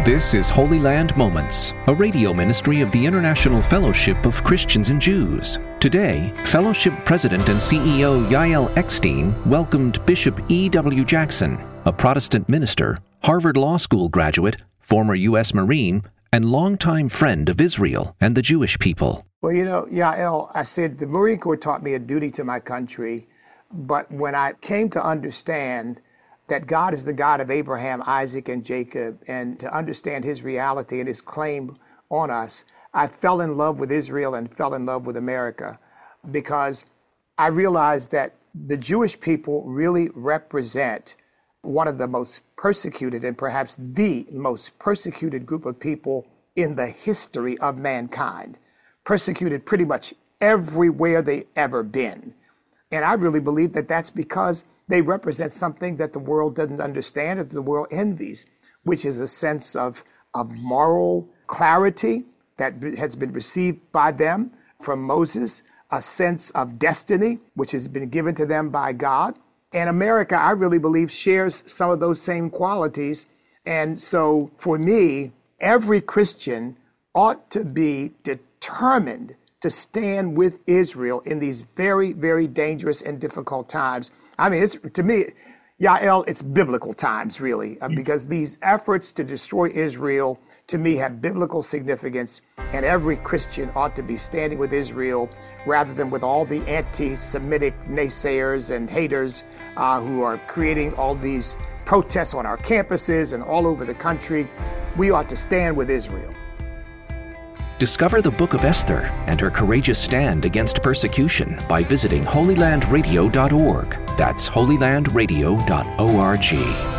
This is Holy Land Moments, a radio ministry of the International Fellowship of Christians and Jews. Today, Fellowship President and CEO Yael Eckstein welcomed Bishop E.W. Jackson, a Protestant minister, Harvard Law School graduate, former U.S. Marine, and longtime friend of Israel and the Jewish people. Well, you know, Yael, I said the Marine Corps taught me a duty to my country, but when I came to understand that God is the God of Abraham, Isaac, and Jacob, and to understand his reality and his claim on us, I fell in love with Israel and fell in love with America, because I realized that the Jewish people really represent one of the most persecuted and perhaps the most persecuted group of people in the history of mankind, persecuted pretty much everywhere they've ever been. And I really believe that that's because they represent something that the world doesn't understand, that the world envies, which is a sense of moral clarity that has been received by them from Moses, a sense of destiny, which has been given to them by God. And America, I really believe, shares some of those same qualities. And so for me, every Christian ought to be determined to stand with Israel in these very, very dangerous and difficult times. I mean, to me, Yael, it's biblical times, really, because these efforts to destroy Israel, to me, have biblical significance, and every Christian ought to be standing with Israel rather than with all the anti-Semitic naysayers and haters who are creating all these protests on our campuses and all over the country. We ought to stand with Israel. Discover the Book of Esther and her courageous stand against persecution by visiting holylandradio.org. That's holylandradio.org.